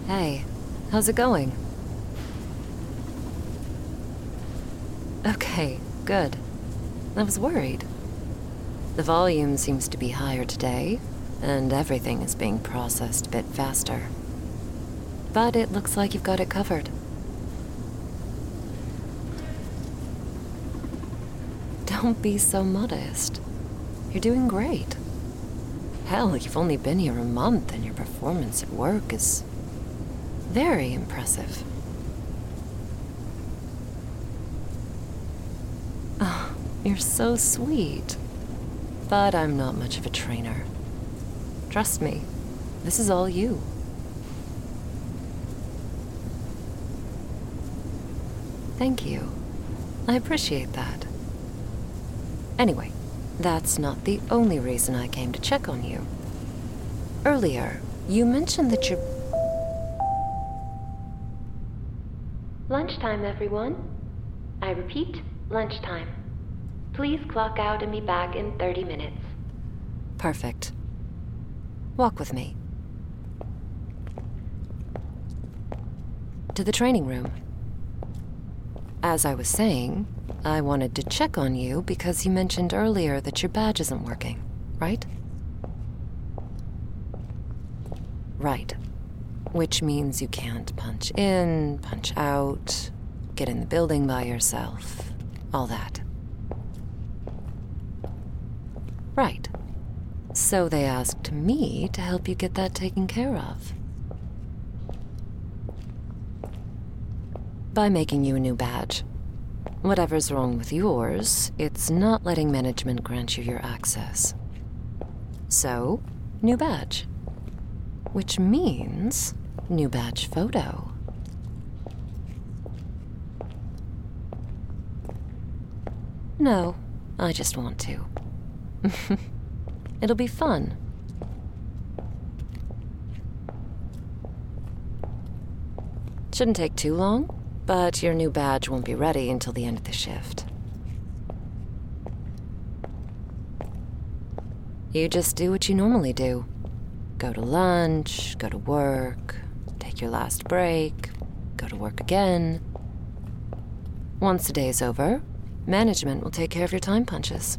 Hey, how's it going? Okay, good. I was worried. The volume seems to be higher today, and everything is being processed a bit faster. But it looks like you've got it covered. Don't be so modest. You're doing great. Hell, you've only been here a month and your performance at work is very impressive. Oh, you're so sweet. But I'm not much of a trainer. Trust me, this is all you. Thank you. I appreciate that. Anyway, that's not the only reason I came to check on you. Earlier, you mentioned that you're... Lunchtime, everyone. I repeat, lunchtime. Please clock out and be back in 30 minutes. Perfect. Walk with me. To the training room. As I was saying, I wanted to check on you because you mentioned earlier that your badge isn't working, right? Right. Which means you can't punch in, punch out, get in the building by yourself, all that. Right. So they asked me to help you get that taken care of. By making you a new badge. Whatever's wrong with yours, it's not letting management grant you your access. So, new badge. Which means new badge photo. No, I just want to. It'll be fun. Shouldn't take too long, but your new badge won't be ready until the end of the shift. You just do what you normally do. Go to lunch, go to work, take your last break, go to work again. Once the day's over, management will take care of your time punches.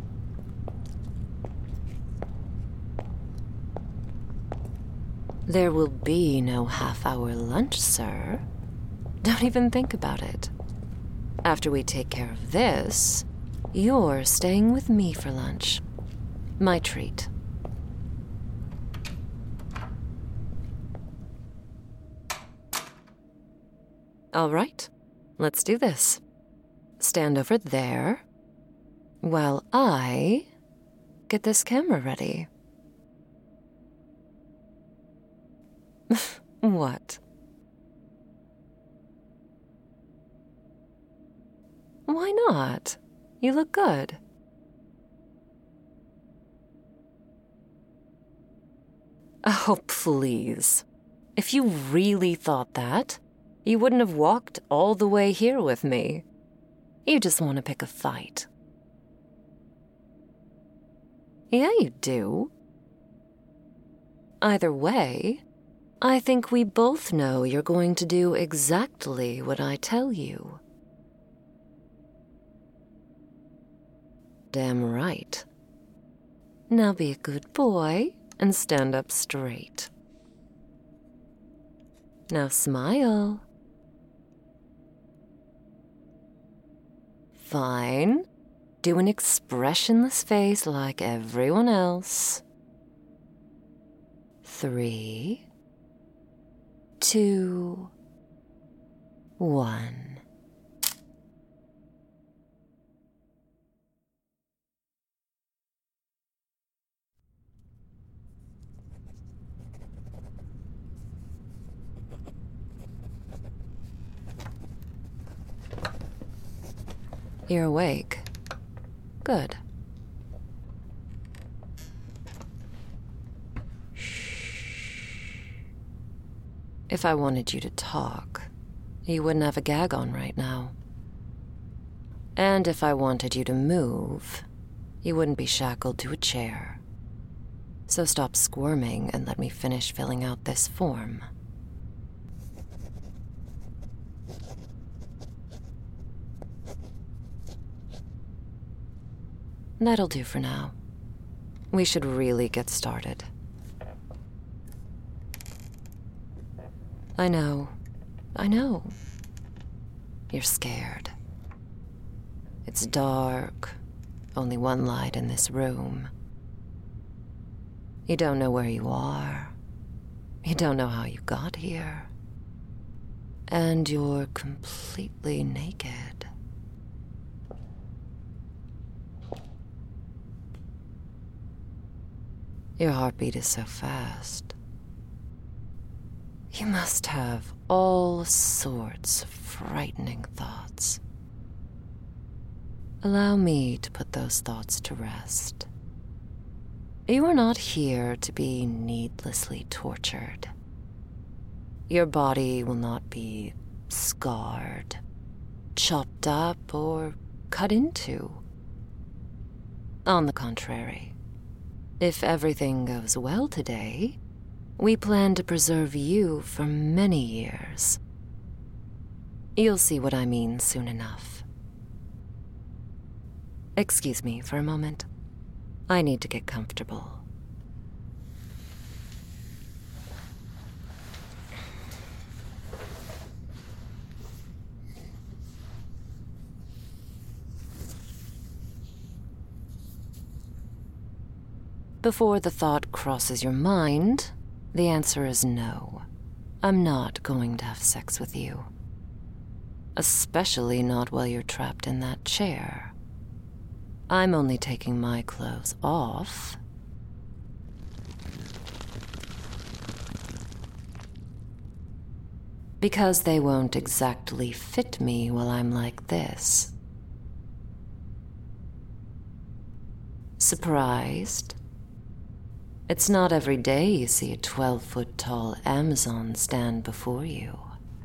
There will be no half-hour lunch, sir. Don't even think about it. After we take care of this, you're staying with me for lunch. My treat. All right, let's do this. Stand over there while I get this camera ready. What? Why not? You look good. Oh, please. If you really thought that, you wouldn't have walked all the way here with me. You just want to pick a fight. Yeah, you do. Either way, I think we both know you're going to do exactly what I tell you. Damn right. Now be a good boy and stand up straight. Now smile. Fine. Do an expressionless face like everyone else. 3, 2, 1. You're awake. Good. If I wanted you to talk, you wouldn't have a gag on right now. And if I wanted you to move, you wouldn't be shackled to a chair. So stop squirming and let me finish filling out this form. That'll do for now. We should really get started. I know. You're scared. It's dark, only one light in this room. You don't know where you are. You don't know how you got here. And you're completely naked. Your heartbeat is so fast. You must have all sorts of frightening thoughts. Allow me to put those thoughts to rest. You are not here to be needlessly tortured. Your body will not be scarred, chopped up, or cut into. On the contrary, if everything goes well today, we plan to preserve you for many years. You'll see what I mean soon enough. Excuse me for a moment. I need to get comfortable. Before the thought crosses your mind, the answer is no. I'm not going to have sex with you. Especially not while you're trapped in that chair. I'm only taking my clothes off. Because they won't exactly fit me while I'm like this. Surprised? It's not every day you see a 12-foot-tall Amazon stand before you.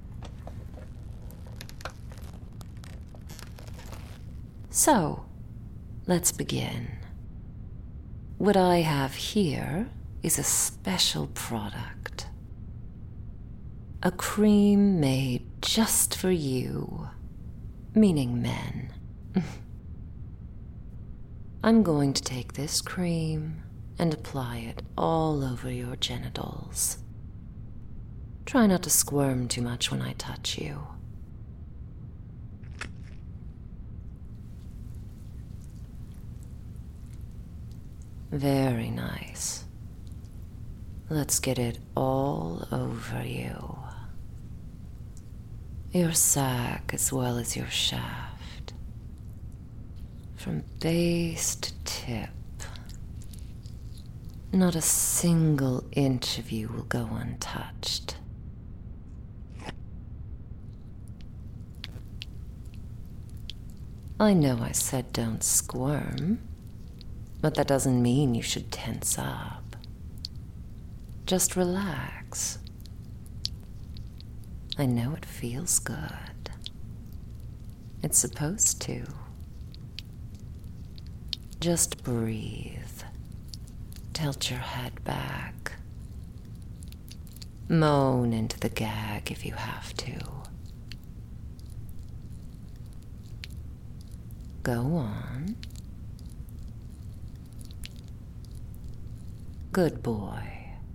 So, let's begin. What I have here is a special product. A cream made just for you, meaning men. I'm going to take this cream and apply it all over your genitals. Try not to squirm too much when I touch you. Very nice. Let's get it all over you. Your sack as well as your shaft. From base to tip. Not a single inch of you will go untouched. I know I said don't squirm, but that doesn't mean you should tense up. Just relax. I know it feels good. It's supposed to. Just breathe. Tilt your head back. Moan into the gag if you have to. Go on. Good boy.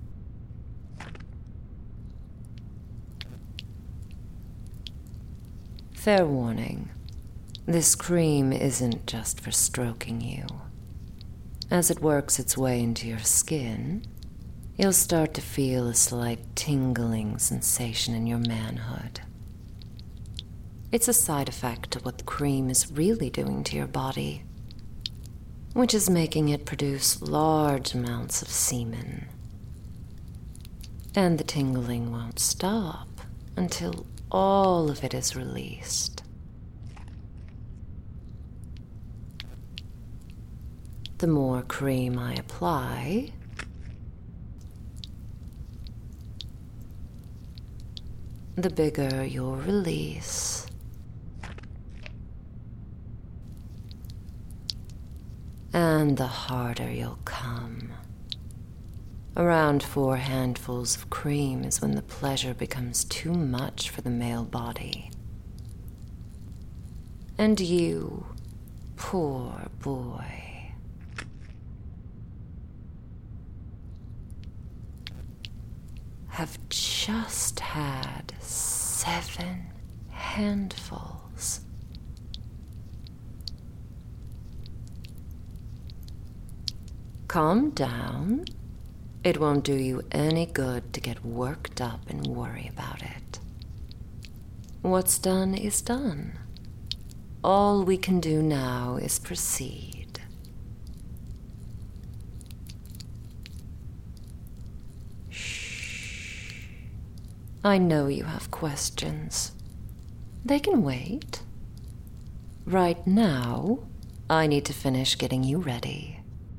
Fair warning, this cream isn't just for stroking you. As it works its way into your skin, you'll start to feel a slight tingling sensation in your manhood. It's a side effect of what the cream is really doing to your body, which is making it produce large amounts of semen. And the tingling won't stop until all of it is released. The more cream I apply, the bigger your release. And the harder you'll come. Around 4 handfuls of cream is when the pleasure becomes too much for the male body. And you, poor boy, have just had 7 handfuls. Calm down. It won't do you any good to get worked up and worry about it. What's done is done. All we can do now is proceed. Shh. I know you have questions. They can wait. Right now, I need to finish getting you ready.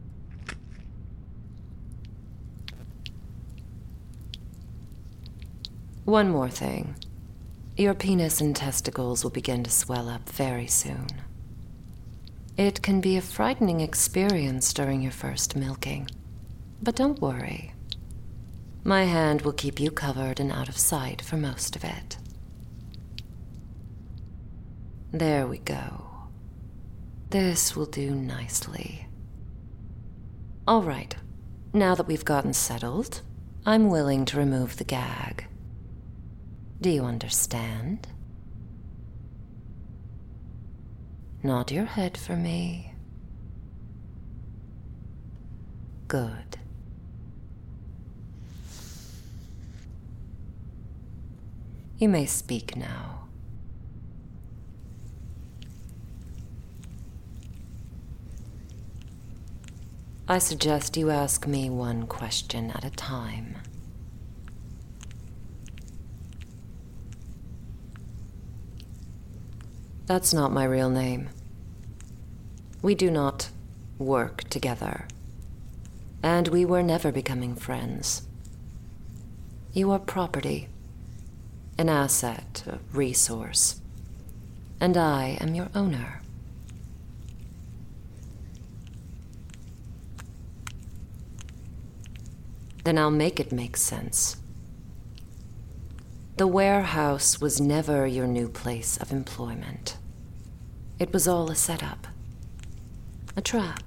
One more thing. Your penis and testicles will begin to swell up very soon. It can be a frightening experience during your first milking, but don't worry. My hand will keep you covered and out of sight for most of it. There we go. This will do nicely. All right, now that we've gotten settled, I'm willing to remove the gag. Do you understand? Nod your head for me. Good. You may speak now. I suggest you ask me one question at a time. That's not my real name. We do not work together, and we were never becoming friends. You are property, an asset, a resource, and I am your owner. Then I'll make it make sense. The warehouse was never your new place of employment. It was all a setup, a trap.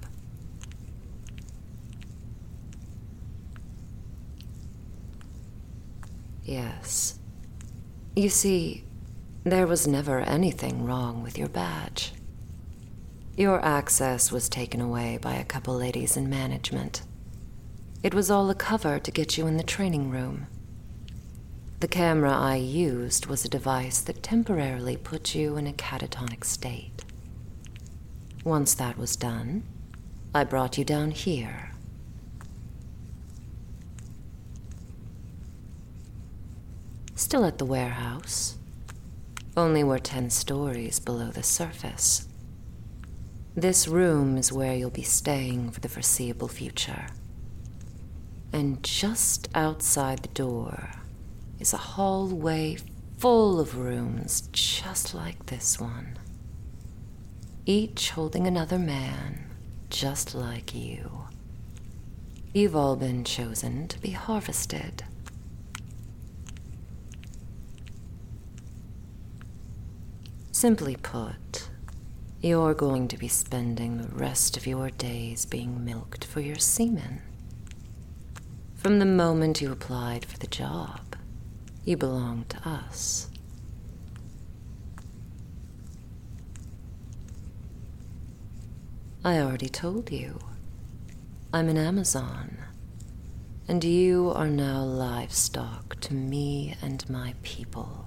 Yes. You see, there was never anything wrong with your badge. Your access was taken away by a couple ladies in management. It was all a cover to get you in the training room. The camera I used was a device that temporarily put you in a catatonic state. Once that was done, I brought you down here. Still at the warehouse, only we're 10 stories below the surface. This room is where you'll be staying for the foreseeable future. And just outside the door is a hallway full of rooms just like this one, each holding another man just like you. You've all been chosen to be harvested. Simply put, you're going to be spending the rest of your days being milked for your semen. From the moment you applied for the job, you belong to us. I already told you. I'm an Amazon, and you are now livestock to me and my people.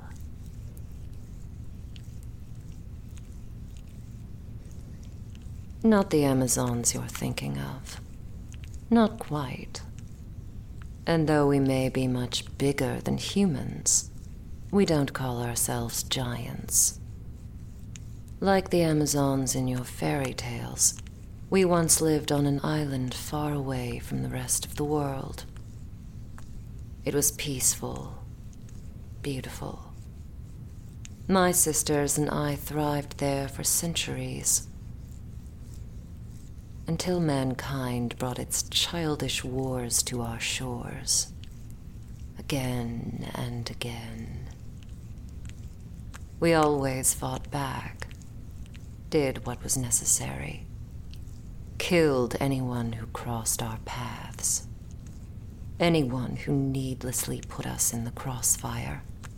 Not the Amazons you're thinking of. Not quite. And though we may be much bigger than humans, we don't call ourselves giants. Like the Amazons in your fairy tales, we once lived on an island far away from the rest of the world. It was peaceful, beautiful. My sisters and I thrived there for centuries, until mankind brought its childish wars to our shores, again and again. We always fought back, did what was necessary, killed anyone who crossed our paths. anyone who needlessly put us in the crossfire.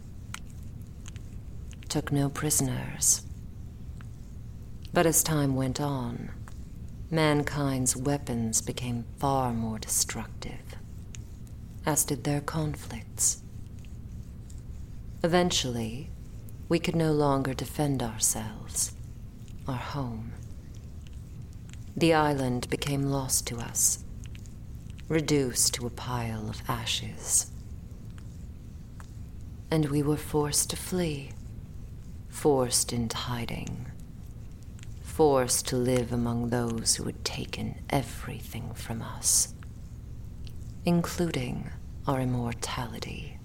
Took no prisoners. But as time went on, mankind's weapons became far more destructive, as did their conflicts. Eventually, we could no longer defend ourselves, our home. The island became lost to us, reduced to a pile of ashes. And we were forced to flee, forced into hiding, forced to live among those who had taken everything from us, including our immortality.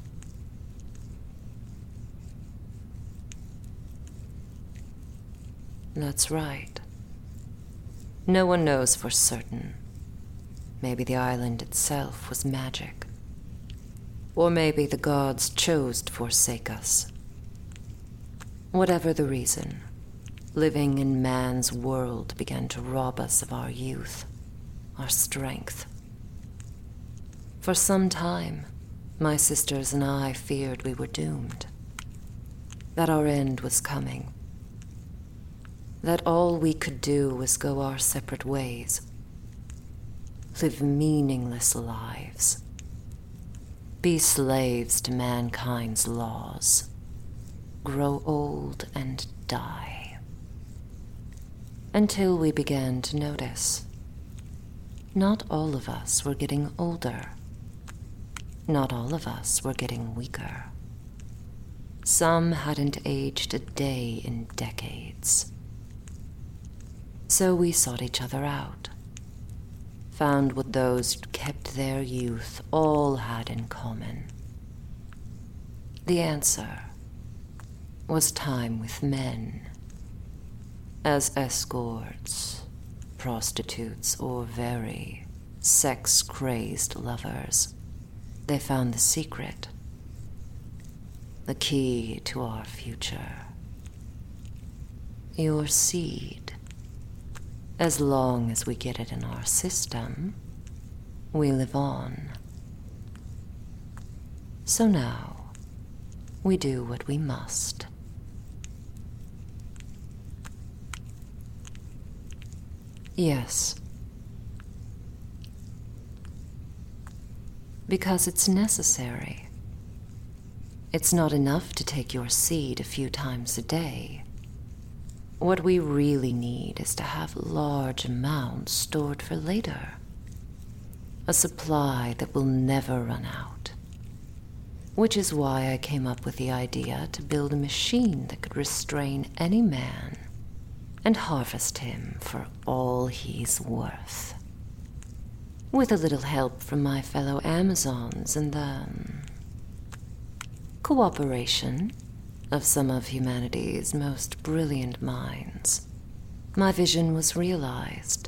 That's right. No one knows for certain. Maybe the island itself was magic. Or maybe the gods chose to forsake us. Whatever the reason, living in man's world began to rob us of our youth, our strength. For some time, my sisters and I feared we were doomed, that our end was coming, that all we could do was go our separate ways, live meaningless lives, be slaves to mankind's laws, grow old and die. Until we began to notice, not all of us were getting older. Not all of us were getting weaker. Some hadn't aged a day in decades. So we sought each other out, found what those who kept their youth all had in common. The answer was time with men, as escorts, prostitutes, or very sex-crazed lovers. They found the secret, the key to our future. Your seed. As long as we get it in our system, we live on. So now, we do what we must. Yes. Because it's necessary. It's not enough to take your seed a few times a day. What we really need is to have large amounts stored for later. A supply that will never run out. Which is why I came up with the idea to build a machine that could restrain any man and harvest him for all he's worth. With a little help from my fellow Amazons and the cooperation of some of humanity's most brilliant minds, my vision was realized.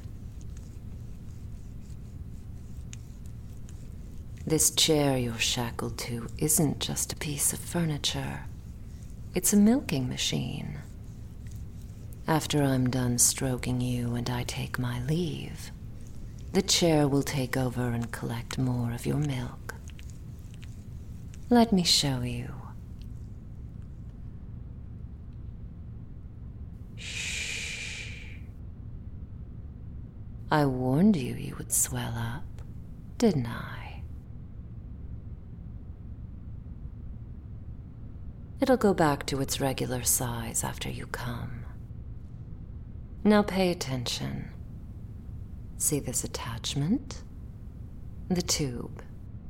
This chair you're shackled to isn't just a piece of furniture. It's a milking machine. After I'm done stroking you and I take my leave, the chair will take over and collect more of your milk. Let me show you. Shh. I warned you you would swell up, didn't I? It'll go back to its regular size after you come. Now pay attention. See this attachment? The tube.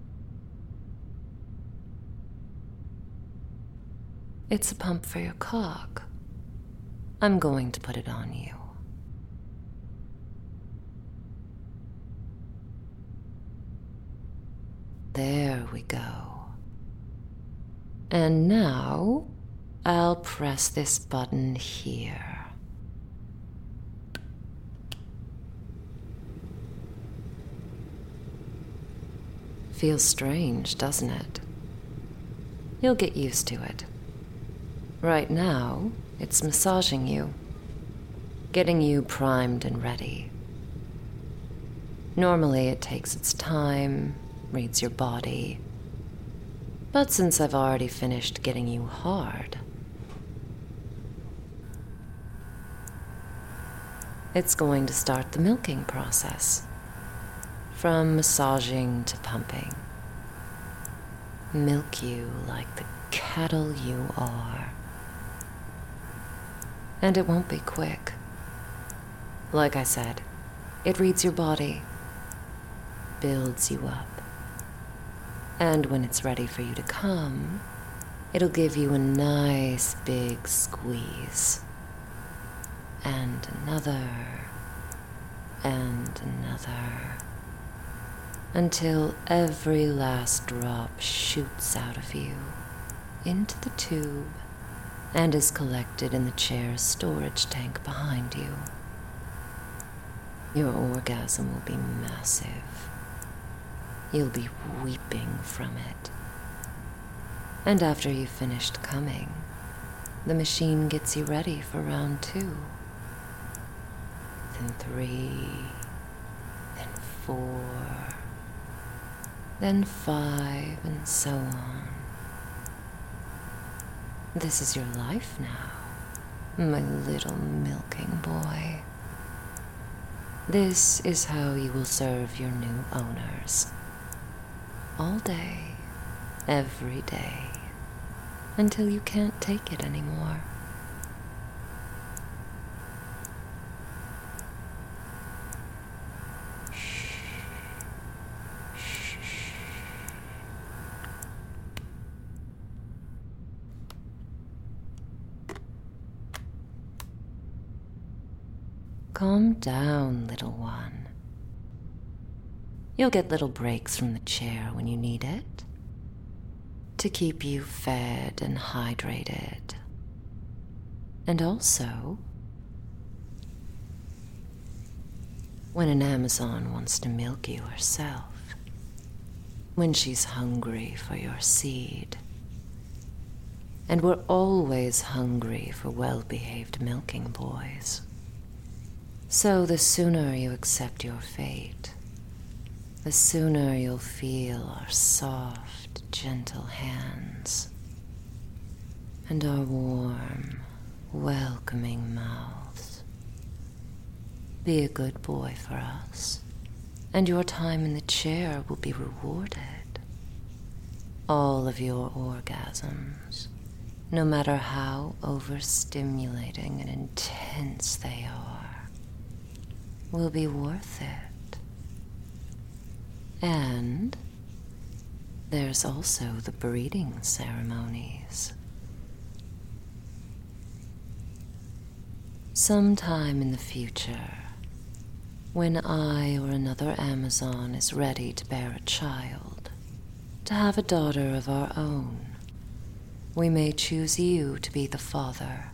It's a pump for your cock. I'm going to put it on you. There we go. And now, I'll press this button here. Feels strange, doesn't it? You'll get used to it. Right now, it's massaging you, getting you primed and ready. Normally, it takes its time, reads your body. But since I've already finished getting you hard, it's going to start the milking process. From massaging to pumping. Milk you like the cattle you are. And it won't be quick. Like I said, it reads your body, builds you up. And when it's ready for you to come, it'll give you a nice big squeeze. And another, and another, until every last drop shoots out of you into the tube and is collected in the chair's storage tank behind you. Your orgasm will be massive. You'll be weeping from it. And after you've finished coming, the machine gets you ready for round 2. Then 3, then 4, then 5, and so on. This is your life now, my little milking boy. This is how you will serve your new owners. All day, every day, until you can't take it anymore. Calm down, little one. You'll get little breaks from the chair when you need it, to keep you fed and hydrated. And also, when an Amazon wants to milk you herself, when she's hungry for your seed. And we're always hungry for well-behaved milking boys. So the sooner you accept your fate, the sooner you'll feel our soft, gentle hands and our warm, welcoming mouths. Be a good boy for us, and your time in the chair will be rewarded. All of your orgasms, no matter how overstimulating and intense they are, will be worth it. And there's also the breeding ceremonies. Sometime in the future, when I or another Amazon is ready to bear a child, to have a daughter of our own, we may choose you to be the father.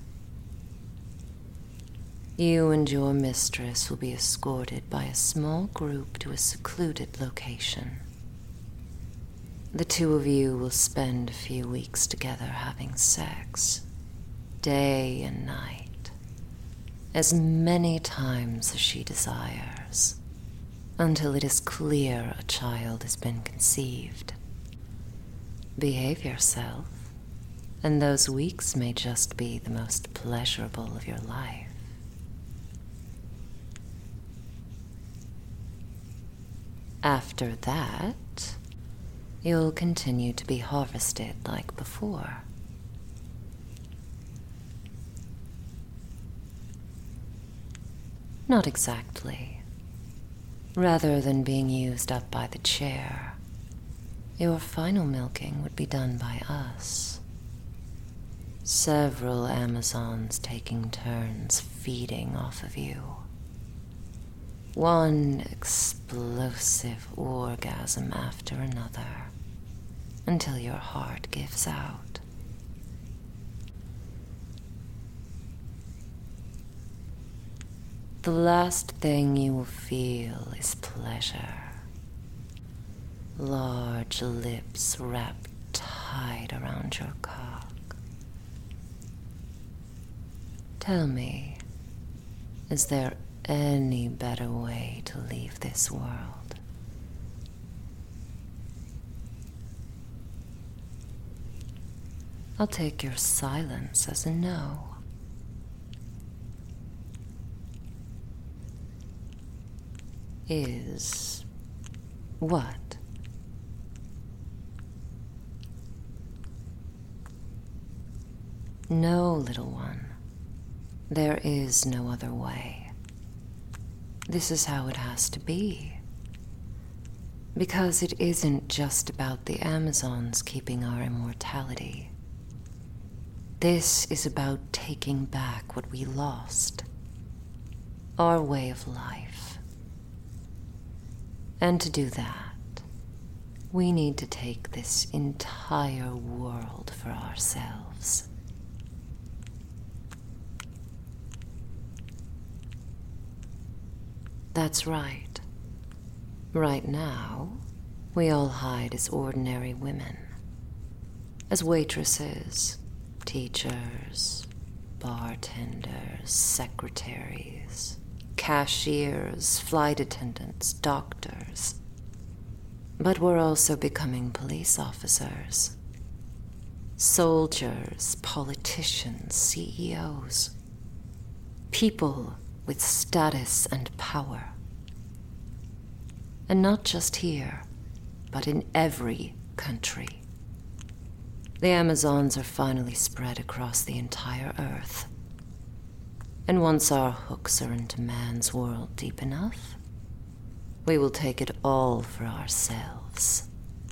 You and your mistress will be escorted by a small group to a secluded location. The two of you will spend a few weeks together having sex, day and night, as many times as she desires, until it is clear a child has been conceived. Behave yourself, and those weeks may just be the most pleasurable of your life. After that, you'll continue to be harvested like before. Not exactly. Rather than being used up by the chair, your final milking would be done by us. Several Amazons taking turns feeding off of you. One explosive orgasm after another, until your heart gives out. The last thing you will feel is pleasure. Large lips wrapped tight around your cock. Tell me, is there any better way to leave this world? I'll take your silence as a no. Is what? No, little one. There is no other way. This is how it has to be. Because it isn't just about the Amazons keeping our immortality. This is about taking back what we lost. Our way of life. And to do that, we need to take this entire world for ourselves. That's right. Right now, we all hide as ordinary women. As waitresses, teachers, bartenders, secretaries, cashiers, flight attendants, doctors. But we're also becoming police officers, soldiers, politicians, CEOs, people with status and power. And not just here, but in every country. The Amazons are finally spread across the entire Earth. And once our hooks are into man's world deep enough, we will take it all for ourselves.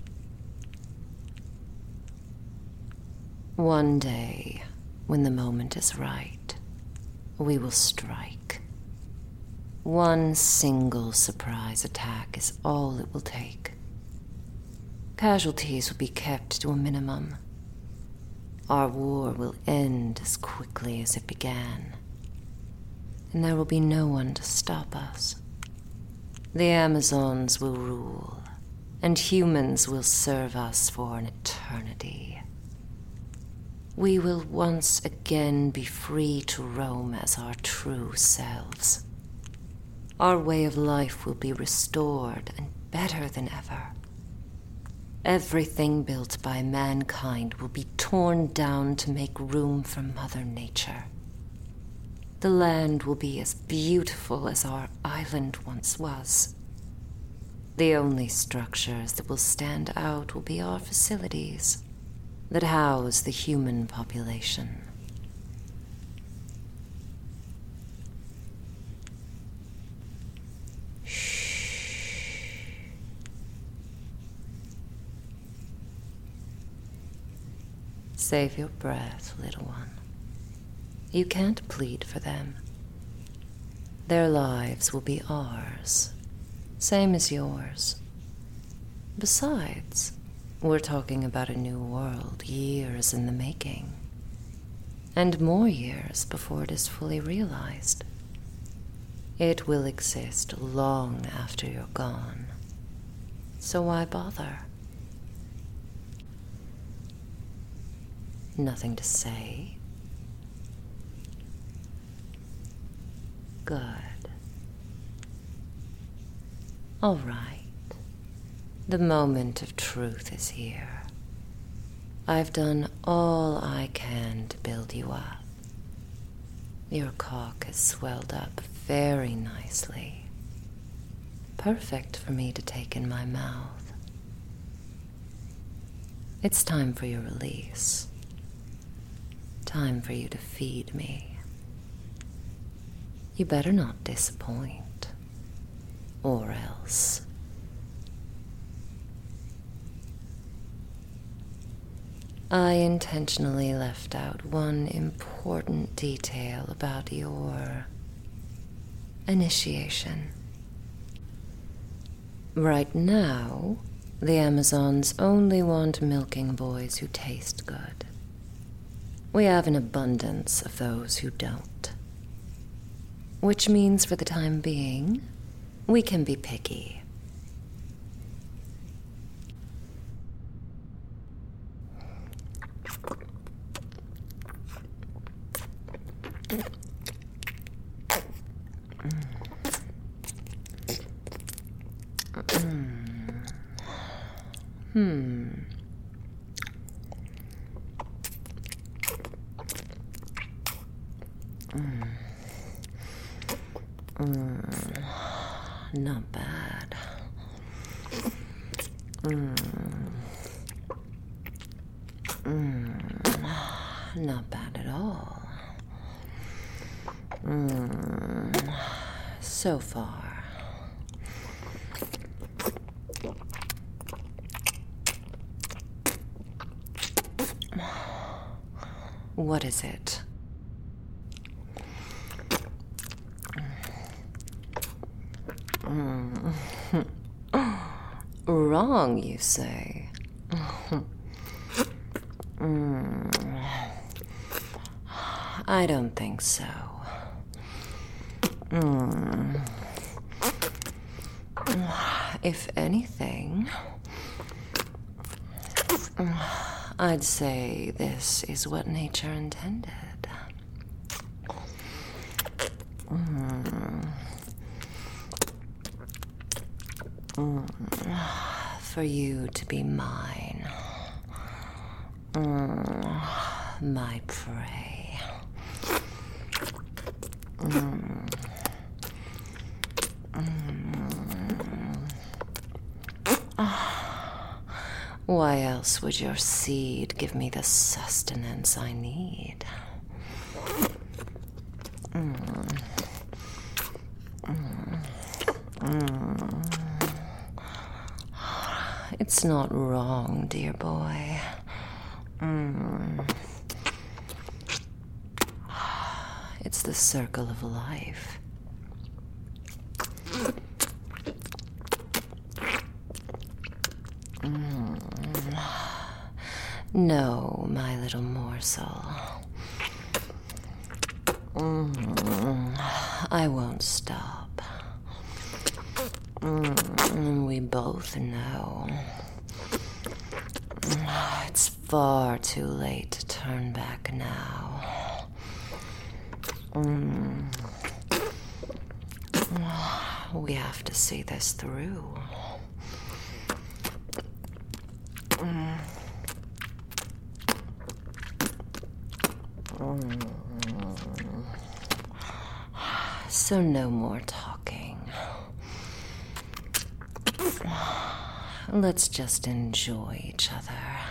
One day, when the moment is right, we will strike. One single surprise attack is all it will take. Casualties will be kept to a minimum. Our war will end as quickly as it began. And there will be no one to stop us. The Amazons will rule, and humans will serve us for an eternity. We will once again be free to roam as our true selves. Our way of life will be restored and better than ever. Everything built by mankind will be torn down to make room for Mother Nature. The land will be as beautiful as our island once was. The only structures that will stand out will be our facilities that house the human population. Save your breath, little one. You can't plead for them. Their lives will be ours, same as yours. Besides, we're talking about a new world years in the making, and more years before it is fully realized. It will exist long after you're gone, so why bother? Nothing to say? Good. All right. The moment of truth is here. I've done all I can to build you up. Your cock has swelled up very nicely. Perfect for me to take in my mouth. It's time for your release. Time for you to feed me. You better not disappoint, or else. I intentionally left out one important detail about your initiation. Right now, the Amazons only want milking boys who taste good. We have an abundance of those who don't. Which means for the time being, we can be picky. Not bad. Not bad at all. So far. What is it? Wrong, you say? I don't think so. If anything, I'd say this is what nature intended. For you to be mine. My prey. Why else would your seed give me the sustenance I need? It's not wrong, dear boy. It's the circle of life. No, my little morsel. I won't stop. We both know. It's far too late to turn back now. We have to see this through. So no more talking. Let's just enjoy each other.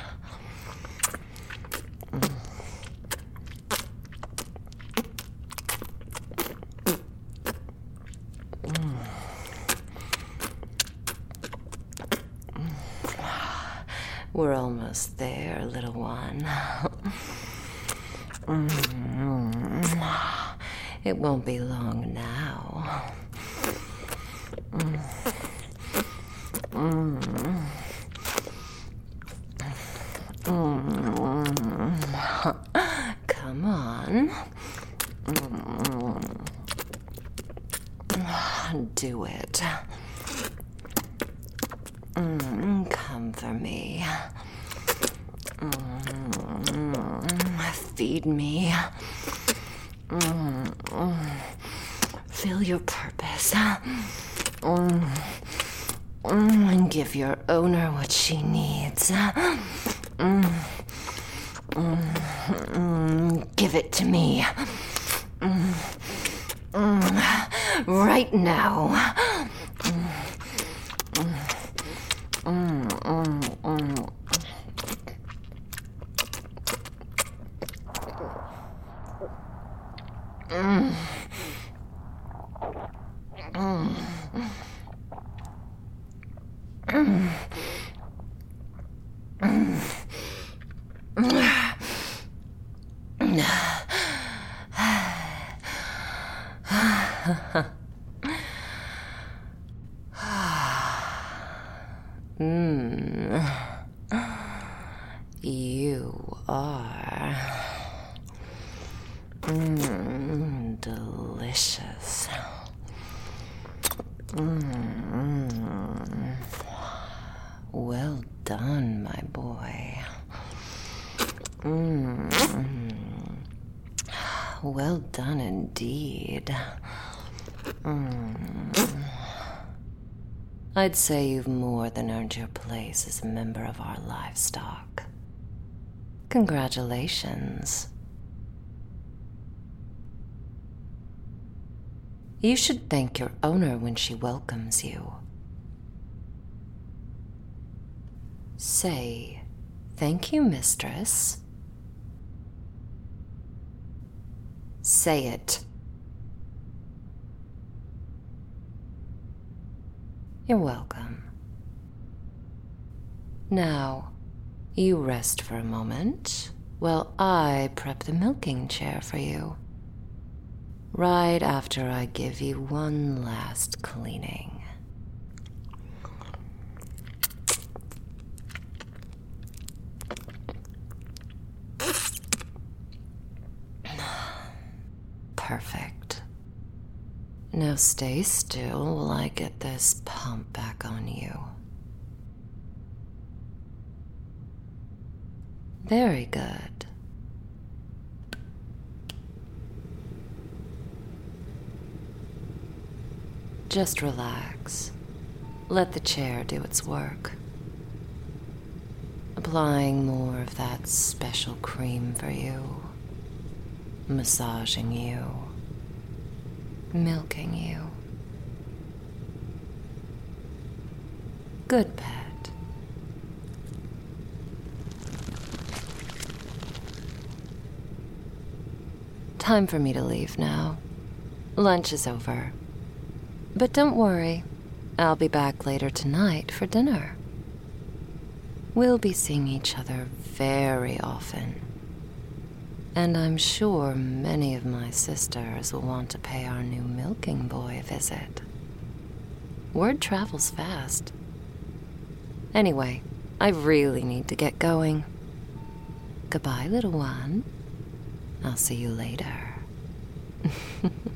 We're almost there, little one. It won't be long now. Come on. Do it. Come for me. Feed me. Feel your purpose. And give your owner what she needs. Give it to me. Right now. You are delicious. Well done, my boy. Well done indeed. I'd say you've more than earned your place as a member of our livestock. Congratulations. You should thank your owner when she welcomes you. Say, "Thank you, mistress." Say it. You're welcome. Now, you rest for a moment while I prep the milking chair for you. Right after I give you one last cleaning. Perfect. Now stay still while I get this pump back on you. Very good. Just relax. Let the chair do its work. Applying more of that special cream for you. Massaging you. Milking you. Good pet. Time for me to leave now. Lunch is over. But don't worry, I'll be back later tonight for dinner. We'll be seeing each other very often. And I'm sure many of my sisters will want to pay our new milking boy a visit. Word travels fast. Anyway, I really need to get going. Goodbye, little one. I'll see you later.